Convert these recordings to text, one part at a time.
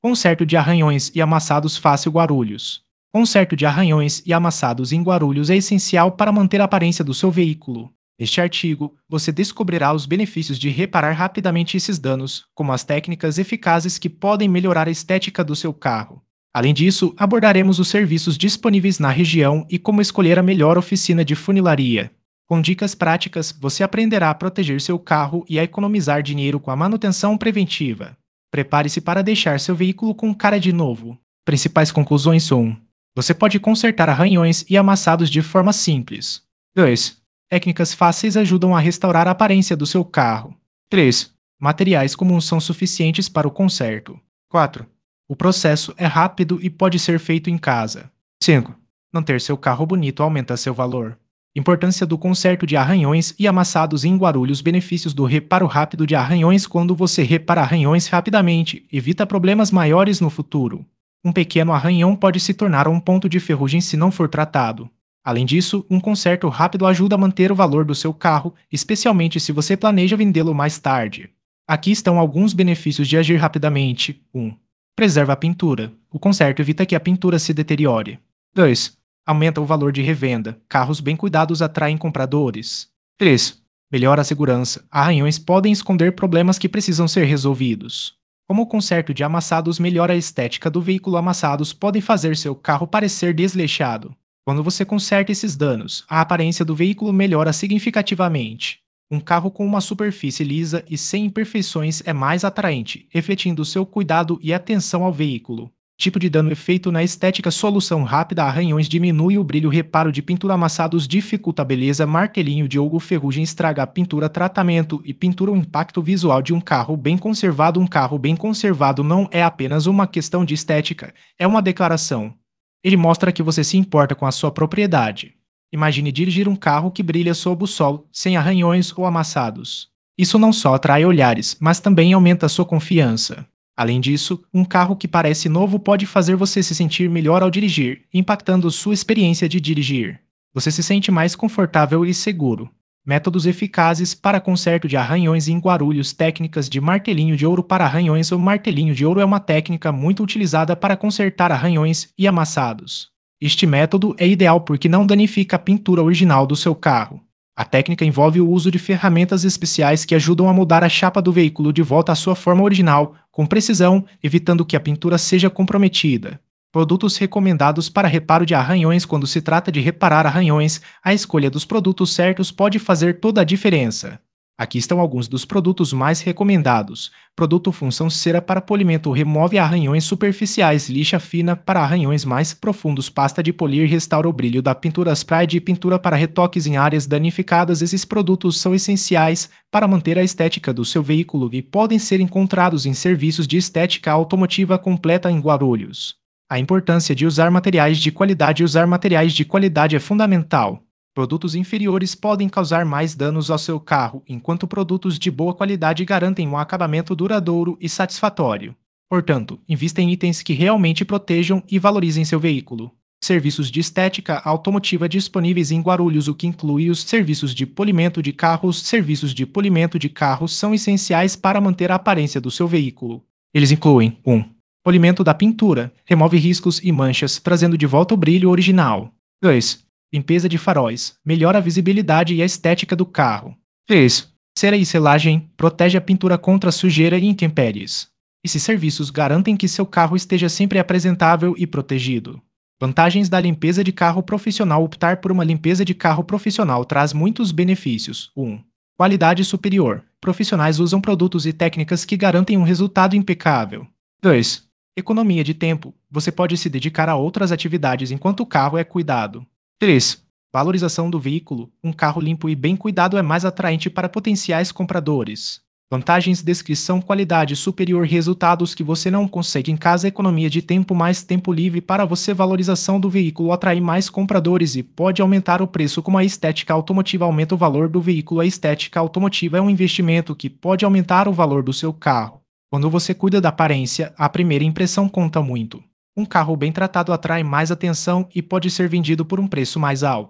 Conserto de arranhões e amassados fácil Guarulhos. Conserto de arranhões e amassados em Guarulhos é essencial para manter a aparência do seu veículo. Neste artigo, você descobrirá os benefícios de reparar rapidamente esses danos, como as técnicas eficazes que podem melhorar a estética do seu carro. Além disso, abordaremos os serviços disponíveis na região e como escolher a melhor oficina de funilaria. Com dicas práticas, você aprenderá a proteger seu carro e a economizar dinheiro com a manutenção preventiva. Prepare-se para deixar seu veículo com cara de novo. Principais conclusões são: você pode consertar arranhões e amassados de forma simples. 2. Técnicas fáceis ajudam a restaurar a aparência do seu carro. 3. Materiais comuns são suficientes para o conserto. 4. O processo é rápido e pode ser feito em casa. 5. Manter seu carro bonito aumenta seu valor. Importância do conserto de arranhões e amassados em Guarulhos. Benefícios do reparo rápido de arranhões. Quando você repara arranhões rapidamente, evita problemas maiores no futuro. Um pequeno arranhão pode se tornar um ponto de ferrugem se não for tratado. Além disso, um conserto rápido ajuda a manter o valor do seu carro, especialmente se você planeja vendê-lo mais tarde. Aqui estão alguns benefícios de agir rapidamente. 1. Preserva a pintura. O conserto evita que a pintura se deteriore. 2. Aumenta o valor de revenda. Carros bem cuidados atraem compradores. 3. Melhora a segurança. Arranhões podem esconder problemas que precisam ser resolvidos. Como o conserto de amassados melhora a estética do veículo, amassados podem fazer seu carro parecer desleixado. Quando você conserta esses danos, a aparência do veículo melhora significativamente. Um carro com uma superfície lisa e sem imperfeições é mais atraente, refletindo seu cuidado e atenção ao veículo. Tipo de dano efeito na estética. Solução rápida. Arranhões diminui o brilho. Reparo de pintura. Amassados dificulta a beleza. Martelinho de ouro. Ferrugem estraga a pintura. Tratamento e pintura. O impacto visual de um carro bem conservado. Um carro bem conservado não é apenas uma questão de estética, é uma declaração. Ele mostra que você se importa com a sua propriedade. Imagine dirigir um carro que brilha sob o sol, sem arranhões ou amassados. Isso não só atrai olhares, mas também aumenta a sua confiança. Além disso, um carro que parece novo pode fazer você se sentir melhor ao dirigir, impactando sua experiência de dirigir. Você se sente mais confortável e seguro. Métodos eficazes para conserto de arranhões em Guarulhos. Técnicas de martelinho de ouro para arranhões. O martelinho de ouro é uma técnica muito utilizada para consertar arranhões e amassados. Este método é ideal porque não danifica a pintura original do seu carro. A técnica envolve o uso de ferramentas especiais que ajudam a mudar a chapa do veículo de volta à sua forma original, com precisão, evitando que a pintura seja comprometida. Produtos recomendados para reparo de arranhões. Quando se trata de reparar arranhões, a escolha dos produtos certos pode fazer toda a diferença. Aqui estão alguns dos produtos mais recomendados. Produto função cera para polimento. Remove arranhões superficiais. Lixa fina para arranhões mais profundos. Pasta de polir restaura o brilho da pintura. Spray de pintura para retoques em áreas danificadas. Esses produtos são essenciais para manter a estética do seu veículo e podem ser encontrados em serviços de estética automotiva completa em Guarulhos. A importância de usar materiais de qualidade. Usar materiais de qualidade é fundamental. Produtos inferiores podem causar mais danos ao seu carro, enquanto produtos de boa qualidade garantem um acabamento duradouro e satisfatório. Portanto, invista em itens que realmente protejam e valorizem seu veículo. Serviços de estética automotiva disponíveis em Guarulhos, o que inclui os serviços de polimento de carros. Serviços de polimento de carros são essenciais para manter a aparência do seu veículo. Eles incluem 1. Polimento da pintura. Remove riscos e manchas, trazendo de volta o brilho original. 2. Limpeza de faróis. Melhora a visibilidade e a estética do carro. 3. Cera e selagem. Protege a pintura contra sujeira e intempéries. Esses serviços garantem que seu carro esteja sempre apresentável e protegido. Vantagens da limpeza de carro profissional. Optar por uma limpeza de carro profissional traz muitos benefícios. 1. Qualidade superior. Profissionais usam produtos e técnicas que garantem um resultado impecável. 2. Economia de tempo. Você pode se dedicar a outras atividades enquanto o carro é cuidado. 3. Valorização do veículo. Um carro limpo e bem cuidado é mais atraente para potenciais compradores. Vantagens: descrição, qualidade superior, resultados que você não consegue em casa, economia de tempo, mais tempo livre para você, valorização do veículo, atrai mais compradores e pode aumentar o preço. Como a estética automotiva aumenta o valor do veículo. A estética automotiva é um investimento que pode aumentar o valor do seu carro. Quando você cuida da aparência, a primeira impressão conta muito. Um carro bem tratado atrai mais atenção e pode ser vendido por um preço mais alto.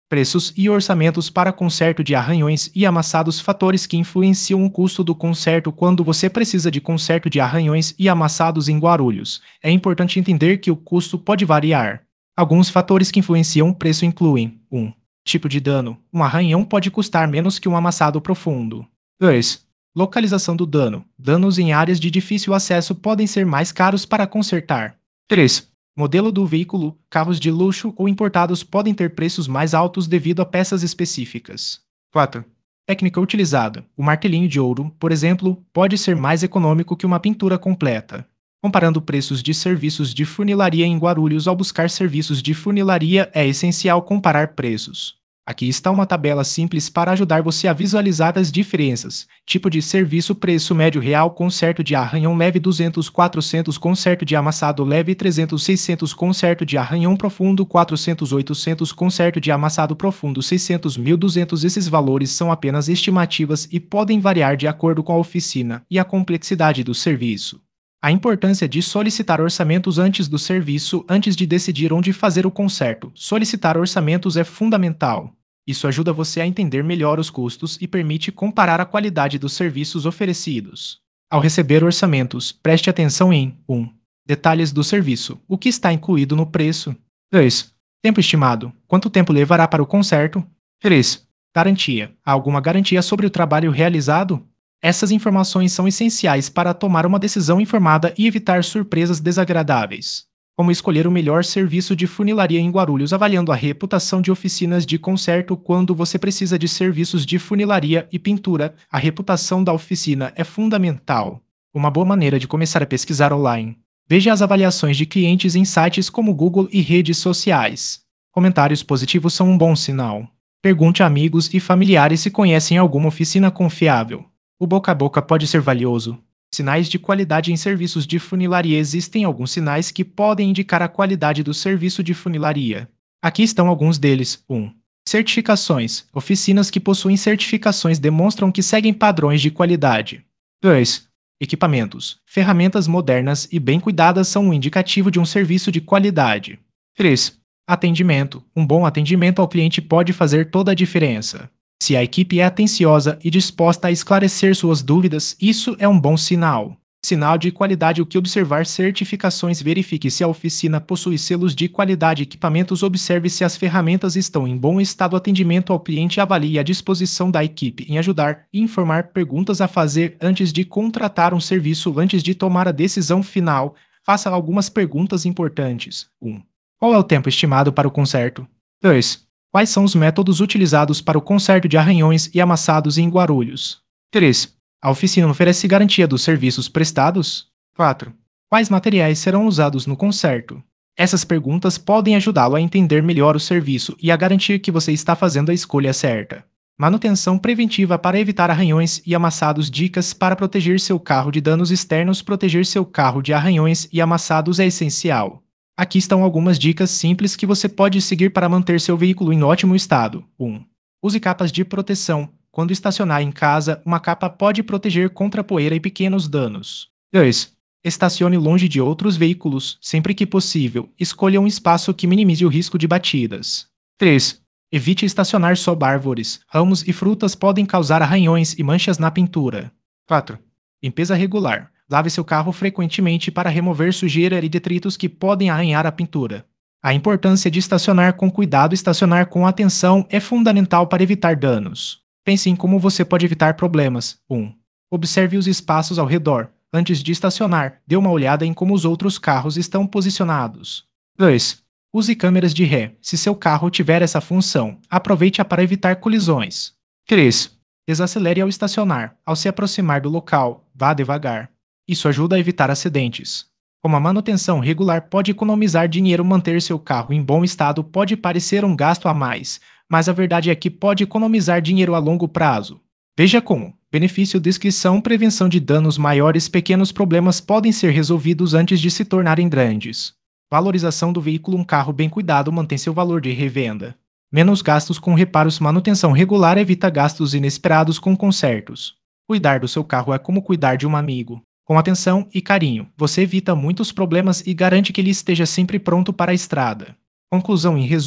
Preços e orçamentos para conserto de arranhões e amassados. Fatores que influenciam o custo do conserto. Quando você precisa de conserto de arranhões e amassados em Guarulhos, é importante entender que o custo pode variar. Alguns fatores que influenciam o preço incluem: 1. Tipo de dano. Um arranhão pode custar menos que um amassado profundo. 2. Localização do dano. Danos em áreas de difícil acesso podem ser mais caros para consertar. 3. Modelo do veículo. Carros de luxo ou importados podem ter preços mais altos devido a peças específicas. 4. Técnica utilizada. O martelinho de ouro, por exemplo, pode ser mais econômico que uma pintura completa. Comparando preços de serviços de funilaria em Guarulhos. Ao buscar serviços de funilaria, é essencial comparar preços. Aqui está uma tabela simples para ajudar você a visualizar as diferenças. Tipo de serviço: preço médio real, conserto de arranhão leve 200, 400, conserto de amassado leve 300, 600, conserto de arranhão profundo 400, 800, conserto de amassado profundo 600, 1.200. Esses valores são apenas estimativas e podem variar de acordo com a oficina e a complexidade do serviço. A importância de solicitar orçamentos antes do serviço. Antes de decidir onde fazer o conserto, solicitar orçamentos é fundamental. Isso ajuda você a entender melhor os custos e permite comparar a qualidade dos serviços oferecidos. Ao receber orçamentos, preste atenção em 1. Detalhes do serviço. O que está incluído no preço? 2. Tempo estimado. Quanto tempo levará para o conserto? 3. Garantia. Há alguma garantia sobre o trabalho realizado? Essas informações são essenciais para tomar uma decisão informada e evitar surpresas desagradáveis. Como escolher o melhor serviço de funilaria em Guarulhos? Avaliando a reputação de oficinas de conserto. Quando você precisa de serviços de funilaria e pintura, a reputação da oficina é fundamental. Uma boa maneira de começar a pesquisar online. Veja as avaliações de clientes em sites como Google e redes sociais. Comentários positivos são um bom sinal. Pergunte a amigos e familiares se conhecem alguma oficina confiável. O boca a boca pode ser valioso. Sinais de qualidade em serviços de funilaria. Existem alguns sinais que podem indicar a qualidade do serviço de funilaria. Aqui estão alguns deles. 1. Certificações. Oficinas que possuem certificações demonstram que seguem padrões de qualidade. 2. Equipamentos. Ferramentas modernas e bem cuidadas são um indicativo de um serviço de qualidade. 3. Atendimento. Um bom atendimento ao cliente pode fazer toda a diferença. Se a equipe é atenciosa e disposta a esclarecer suas dúvidas, isso é um bom sinal. Sinal de qualidade. O que observar? Certificações. Verifique se a oficina possui selos de qualidade. Equipamentos. Observe se as ferramentas estão em bom estado. Atendimento ao cliente. Avalie a disposição da equipe em ajudar e informar. Perguntas a fazer antes de contratar um serviço. Antes de tomar a decisão final, faça algumas perguntas importantes. 1. Qual é o tempo estimado para o conserto? 2. Quais são os métodos utilizados para o conserto de arranhões e amassados em Guarulhos? 3. A oficina oferece garantia dos serviços prestados? 4. Quais materiais serão usados no conserto? Essas perguntas podem ajudá-lo a entender melhor o serviço e a garantir que você está fazendo a escolha certa. Manutenção preventiva para evitar arranhões e amassados. Dicas para proteger seu carro de danos externos. Proteger seu carro de arranhões e amassados é essencial. Aqui estão algumas dicas simples que você pode seguir para manter seu veículo em ótimo estado. 1. Use capas de proteção. Quando estacionar em casa, uma capa pode proteger contra poeira e pequenos danos. 2. Estacione longe de outros veículos, sempre que possível. Escolha um espaço que minimize o risco de batidas. 3. Evite estacionar sob árvores. Ramos e frutas podem causar arranhões e manchas na pintura. 4. Limpeza regular. Lave seu carro frequentemente para remover sujeira e detritos que podem arranhar a pintura. A importância de estacionar com cuidado. Estacionar com atenção é fundamental para evitar danos. Pense em como você pode evitar problemas. 1. Observe os espaços ao redor. Antes de estacionar, dê uma olhada em como os outros carros estão posicionados. 2. Use câmeras de ré. Se seu carro tiver essa função, aproveite-a para evitar colisões. 3. Desacelere ao estacionar. Ao se aproximar do local, vá devagar. Isso ajuda a evitar acidentes. Como a manutenção regular pode economizar dinheiro. Manter seu carro em bom estado pode parecer um gasto a mais, mas a verdade é que pode economizar dinheiro a longo prazo. Veja como. Benefício: descrição, prevenção de danos maiores. Pequenos problemas podem ser resolvidos antes de se tornarem grandes. Valorização do veículo: um carro bem cuidado mantém seu valor de revenda. Menos gastos com reparos. Manutenção regular evita gastos inesperados com consertos. Cuidar do seu carro é como cuidar de um amigo. Com atenção e carinho, você evita muitos problemas e garante que ele esteja sempre pronto para a estrada. Conclusão: em resumo,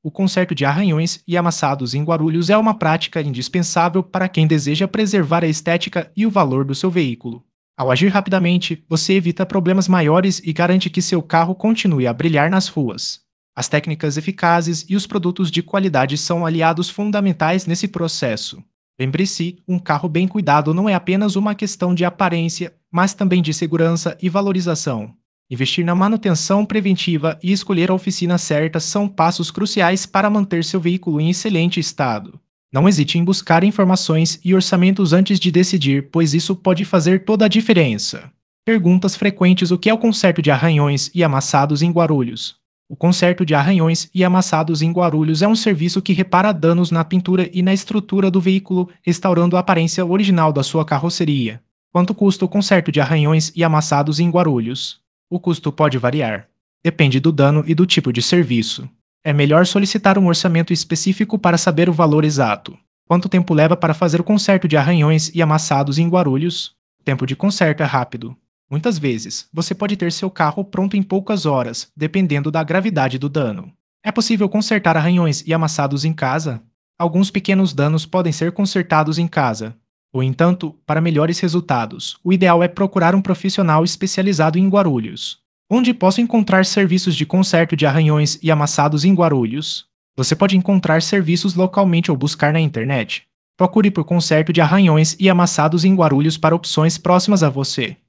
O conserto de arranhões e amassados em Guarulhos é uma prática indispensável para quem deseja preservar a estética e o valor do seu veículo. Ao agir rapidamente, você evita problemas maiores e garante que seu carro continue a brilhar nas ruas. As técnicas eficazes e os produtos de qualidade são aliados fundamentais nesse processo. Lembre-se, um carro bem cuidado não é apenas uma questão de aparência, mas também de segurança e valorização. Investir na manutenção preventiva e escolher a oficina certa são passos cruciais para manter seu veículo em excelente estado. Não hesite em buscar informações e orçamentos antes de decidir, pois isso pode fazer toda a diferença. Perguntas frequentes: o que é o conserto de arranhões e amassados em Guarulhos? O conserto de arranhões e amassados em Guarulhos é um serviço que repara danos na pintura e na estrutura do veículo, restaurando a aparência original da sua carroceria. Quanto custa o conserto de arranhões e amassados em Guarulhos? O custo pode variar. Depende do dano e do tipo de serviço. É melhor solicitar um orçamento específico para saber o valor exato. Quanto tempo leva para fazer o conserto de arranhões e amassados em Guarulhos? O tempo de conserto é rápido. Muitas vezes, você pode ter seu carro pronto em poucas horas, dependendo da gravidade do dano. É possível consertar arranhões e amassados em casa? Alguns pequenos danos podem ser consertados em casa. No entanto, para melhores resultados, o ideal é procurar um profissional especializado em Guarulhos. Onde posso encontrar serviços de conserto de arranhões e amassados em Guarulhos? Você pode encontrar serviços localmente ou buscar na internet. Procure por conserto de arranhões e amassados em Guarulhos para opções próximas a você.